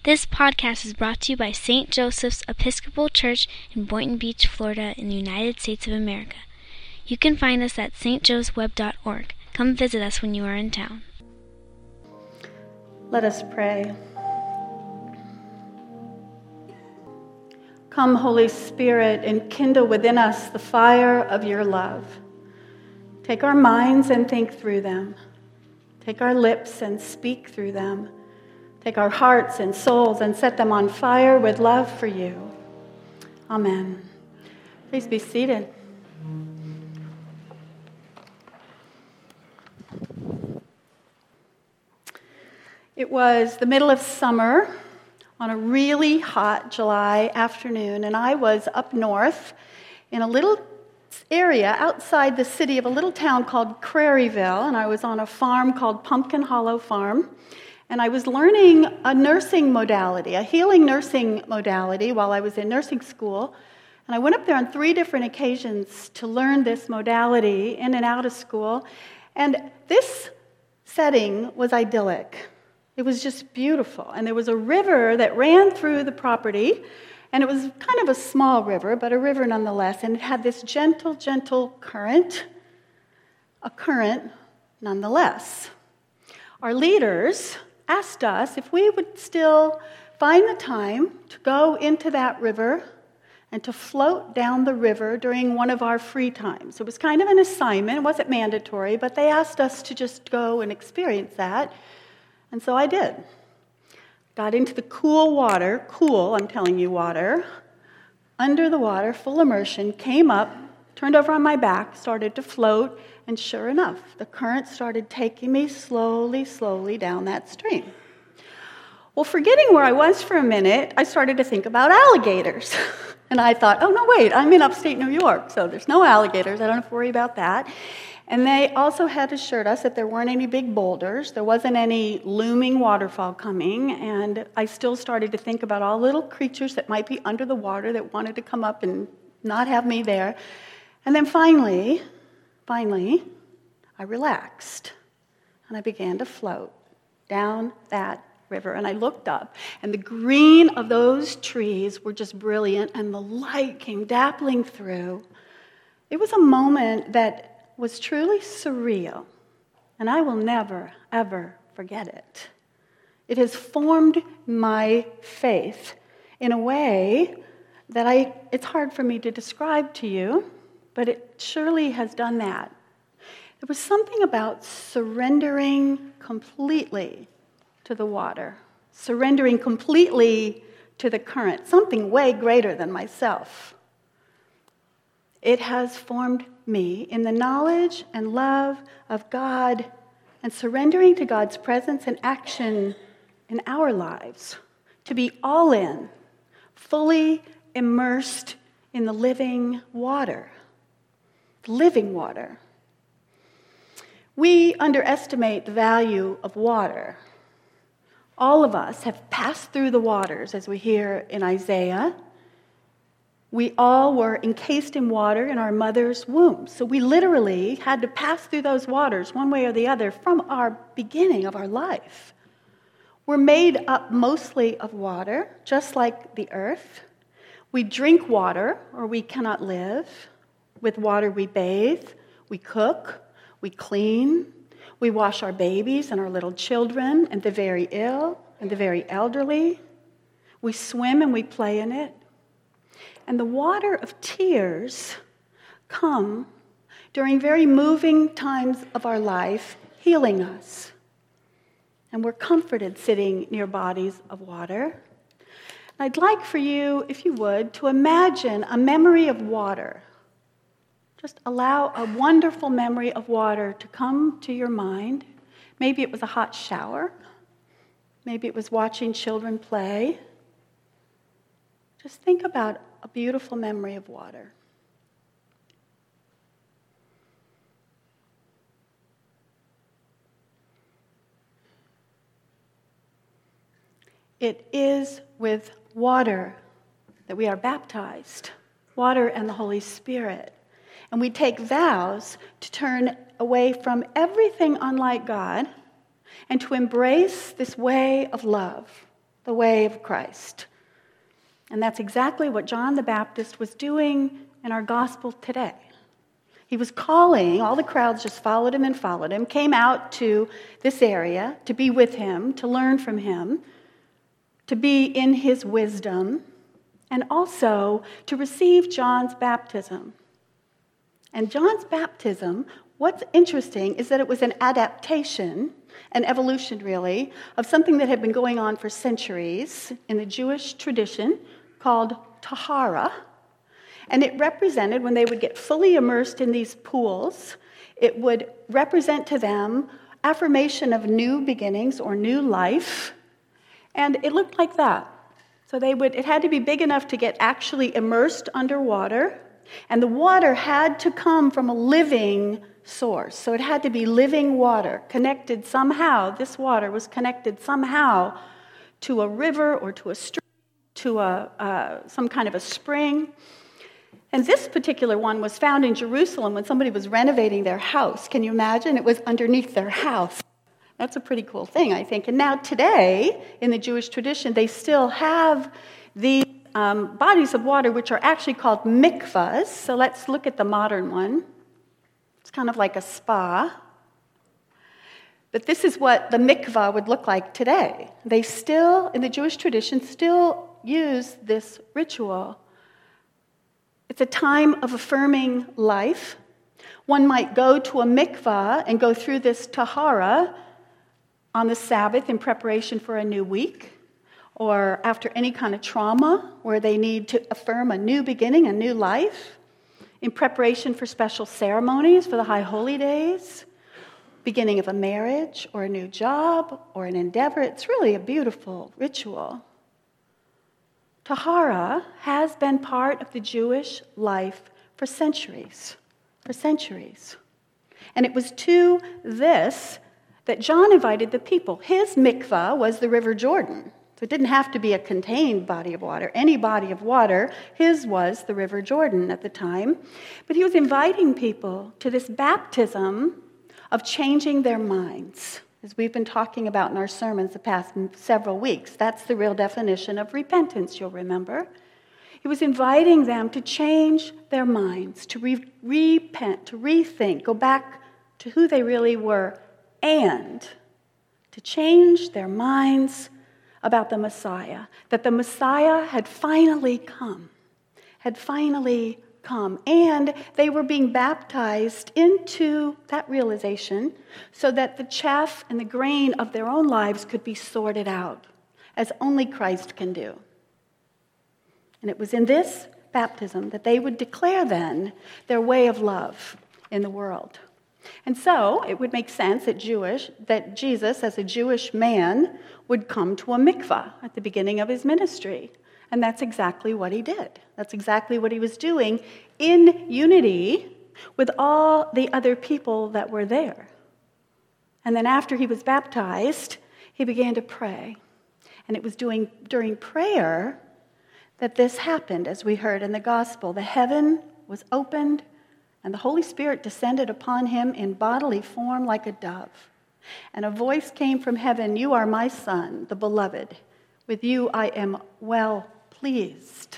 This podcast is brought to you by St. Joseph's Episcopal Church in Boynton Beach, Florida, in the United States of America. You can find us at stjoesweb.org. Come visit us when you are in town. Let us pray. Come, Holy Spirit, and kindle within us the fire of your love. Take our minds and think through them. Take our lips and speak through them. Take our hearts and souls and set them on fire with love for you. Amen. Please be seated. It was the middle of summer on a really hot July afternoon, and I was up north in a little area outside the city of a little town called Craryville, and I was on a farm called Pumpkin Hollow Farm. And I was learning a nursing modality, a healing nursing modality while I was in nursing school. And I went up there on 3 different occasions to learn this modality in and out of school. And this setting was idyllic. It was just beautiful. And there was a river that ran through the property. And it was kind of a small river, but a river nonetheless. And it had this gentle, gentle current, a current nonetheless. Our leaders asked us if we would still find the time to go into that river and to float down the river during one of our free times. It was kind of an assignment. It wasn't mandatory, but they asked us to just go and experience that. And so I did. Got into the cool water, I'm telling you, water, under the water, full immersion, came up, turned over on my back, started to float, and sure enough, the current started taking me slowly, slowly down that stream. Well, forgetting where I was for a minute, I started to think about alligators. And I thought, oh, no, wait, I'm in upstate New York, so there's no alligators. I don't have to worry about that. And they also had assured us that there weren't any big boulders. There wasn't any looming waterfall coming. And I still started to think about all little creatures that might be under the water that wanted to come up and not have me there. And then finally, I relaxed, and I began to float down that river. And I looked up, and the green of those trees were just brilliant, and the light came dappling through. It was a moment that was truly surreal, and I will never, ever forget it. It has formed my faith in a way that it's hard for me to describe to you, but it surely has done that. There was something about surrendering completely to the water, surrendering completely to the current, something way greater than myself. It has formed me in the knowledge and love of God and surrendering to God's presence and action in our lives, to be all in, fully immersed in the living water. Living water. We underestimate the value of water. All of us have passed through the waters, as we hear in Isaiah. We all were encased in water in our mother's womb. So we literally had to pass through those waters one way or the other from our beginning of our life. We're made up mostly of water, just like the earth. We drink water, or we cannot live. With water we bathe, we cook, we clean, we wash our babies and our little children and the very ill and the very elderly. We swim and we play in it. And the water of tears come during very moving times of our life, healing us. And we're comforted sitting near bodies of water. And I'd like for you, if you would, to imagine a memory of water. Just allow a wonderful memory of water to come to your mind. Maybe it was a hot shower. Maybe it was watching children play. Just think about a beautiful memory of water. It is with water that we are baptized, water and the Holy Spirit. And we take vows to turn away from everything unlike God and to embrace this way of love, the way of Christ. And that's exactly what John the Baptist was doing in our gospel today. He was calling, all the crowds just followed him, came out to this area to be with him, to learn from him, to be in his wisdom, and also to receive John's baptism. And John's baptism, what's interesting is that it was an adaptation, an evolution really, of something that had been going on for centuries in the Jewish tradition called tahara. And it represented, when they would get fully immersed in these pools, it would represent to them affirmation of new beginnings or new life. And it looked like that. So it had to be big enough to get actually immersed underwater. And the water had to come from a living source. So it had to be living water, connected somehow. This water was connected somehow to a river or to a stream, to some kind of a spring. And this particular one was found in Jerusalem when somebody was renovating their house. Can you imagine? It was underneath their house. That's a pretty cool thing, I think. And now today, in the Jewish tradition, they still have these bodies of water, which are actually called mikvahs. So let's look at the modern one. It's kind of like a spa. But this is what the mikvah would look like today. They still, in the Jewish tradition, still use this ritual. It's a time of affirming life. One might go to a mikvah and go through this tahara on the Sabbath in preparation for a new week, or after any kind of trauma where they need to affirm a new beginning, a new life, in preparation for special ceremonies for the High Holy Days, beginning of a marriage or a new job or an endeavor. It's really a beautiful ritual. Tahara has been part of the Jewish life for centuries. And it was to this that John invited the people. His mikvah was the River Jordan. So it didn't have to be a contained body of water. Any body of water, his was the River Jordan at the time. But he was inviting people to this baptism of changing their minds, as we've been talking about in our sermons the past several weeks. That's the real definition of repentance, you'll remember. He was inviting them to change their minds, to repent, to rethink, go back to who they really were, and to change their minds about the Messiah, that the Messiah had finally come, and they were being baptized into that realization so that the chaff and the grain of their own lives could be sorted out, as only Christ can do. And it was in this baptism that they would declare then their way of love in the world. And so it would make sense that Jesus, as a Jewish man, would come to a mikvah at the beginning of his ministry. And that's exactly what he did. That's exactly what he was doing in unity with all the other people that were there. And then after he was baptized, he began to pray. And it was during prayer that this happened, as we heard in the gospel. The heaven was opened, and the Holy Spirit descended upon him in bodily form like a dove. And a voice came from heaven, "You are my Son, the beloved. With you I am well pleased."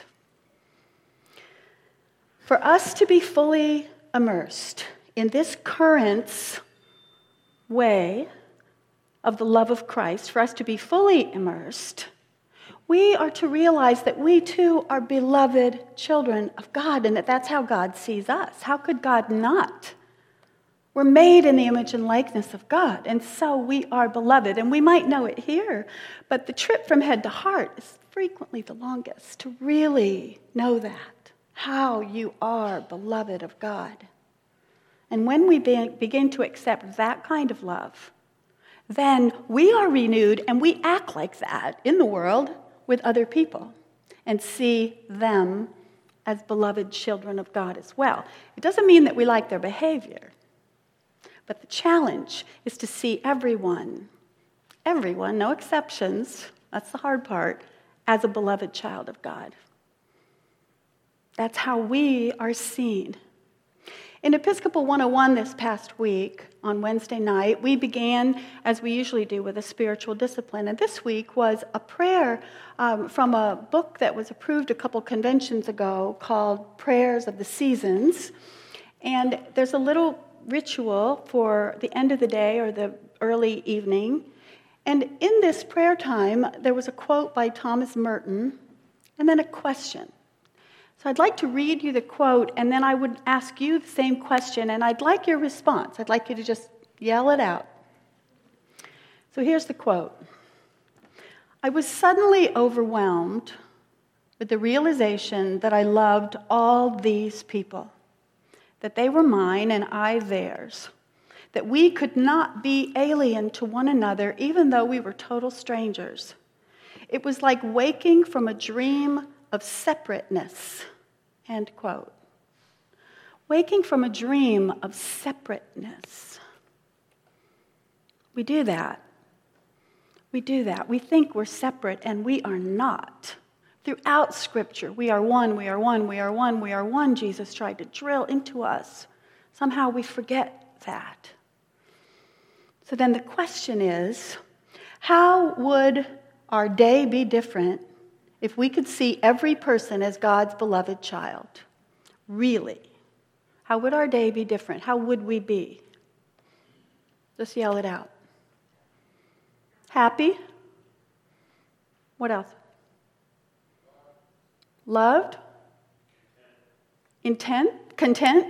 For us to be fully immersed in this current way of the love of Christ, for us to be fully immersed, we are to realize that we too are beloved children of God, and that that's how God sees us. How could God not? We're made in the image and likeness of God, and so we are beloved. And we might know it here, but the trip from head to heart is frequently the longest to really know that, how you are beloved of God. And when we begin to accept that kind of love, then we are renewed and we act like that in the world with other people and see them as beloved children of God as well. It doesn't mean that we like their behavior, but the challenge is to see everyone, no exceptions, that's the hard part, as a beloved child of God. That's how we are seen. In Episcopal 101 this past week, on Wednesday night, we began, as we usually do, with a spiritual discipline. And this week was a prayer from a book that was approved a couple conventions ago called Prayers of the Seasons. And there's a little ritual for the end of the day or the early evening. And in this prayer time, there was a quote by Thomas Merton and then a question. So I'd like to read you the quote, and then I would ask you the same question, and I'd like your response. I'd like you to just yell it out. So here's the quote. I was suddenly overwhelmed with the realization that I loved all these people, that they were mine and I theirs, that we could not be alien to one another even though we were total strangers. It was like waking from a dream of separateness, end quote. Waking from a dream of separateness. We do that. We do that. We think we're separate, and we are not. Throughout Scripture, we are one, we are one, we are one, we are one. Jesus tried to drill into us. Somehow we forget that. So then the question is, how would our day be different if we could see every person as God's beloved child? Really? How would our day be different? How would we be? Just yell it out. Happy? What else? Loved? Intent? Content?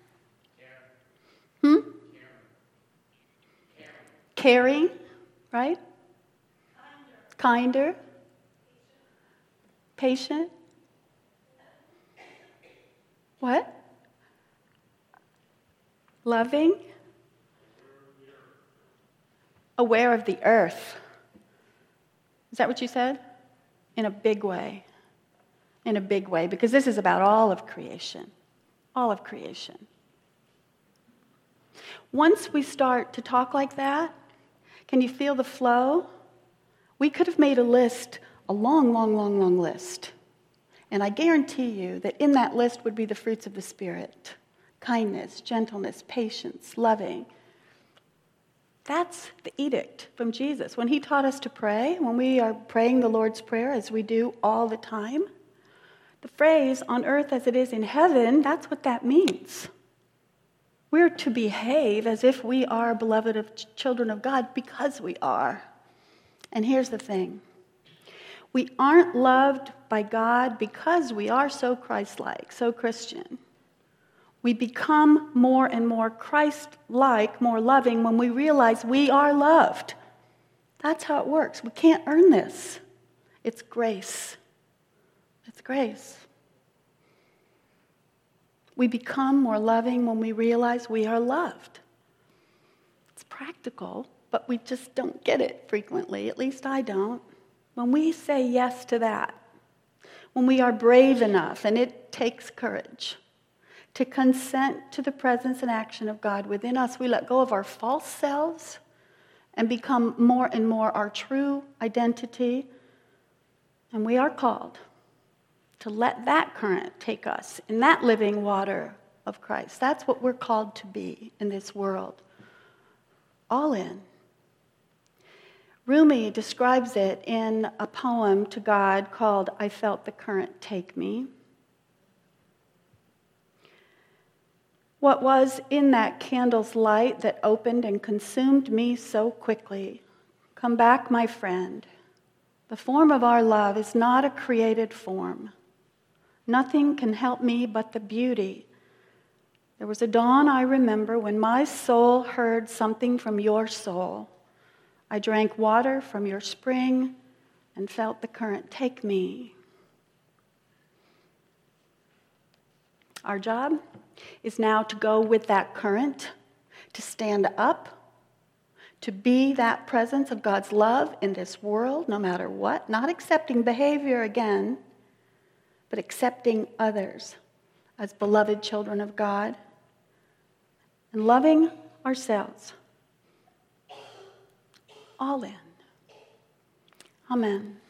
Caring, right? Kinder. Patient. What? Loving. Aware of the earth. Is that what you said? In a big way. In a big way, because this is about all of creation. All of creation. Once we start to talk like that, can you feel the flow? We could have made a list, a long, long, long, long list. And I guarantee you that in that list would be the fruits of the Spirit. Kindness, gentleness, patience, loving. That's the edict from Jesus. When he taught us to pray, when we are praying the Lord's Prayer, as we do all the time, the phrase, on earth as it is in heaven, that's what that means. We're to behave as if we are beloved of children of God because we are. And here's the thing. We aren't loved by God because we are so Christ-like, so Christian. We become more and more Christ-like, more loving when we realize we are loved. That's how it works. We can't earn this. It's grace. It's grace. We become more loving when we realize we are loved. It's practical, but we just don't get it frequently. At least I don't. When we say yes to that, when we are brave enough, and it takes courage, to consent to the presence and action of God within us, we let go of our false selves and become more and more our true identity. And we are called to let that current take us in that living water of Christ. That's what we're called to be in this world. All in. Rumi describes it in a poem to God called I Felt the Current Take Me. What was in that candle's light that opened and consumed me so quickly? Come back, my friend. The form of our love is not a created form. Nothing can help me but the beauty. There was a dawn I remember when my soul heard something from your soul. I drank water from your spring and felt the current take me. Our job is now to go with that current, to stand up, to be that presence of God's love in this world, no matter what, not accepting behavior again, but accepting others as beloved children of God and loving ourselves. All in. Amen.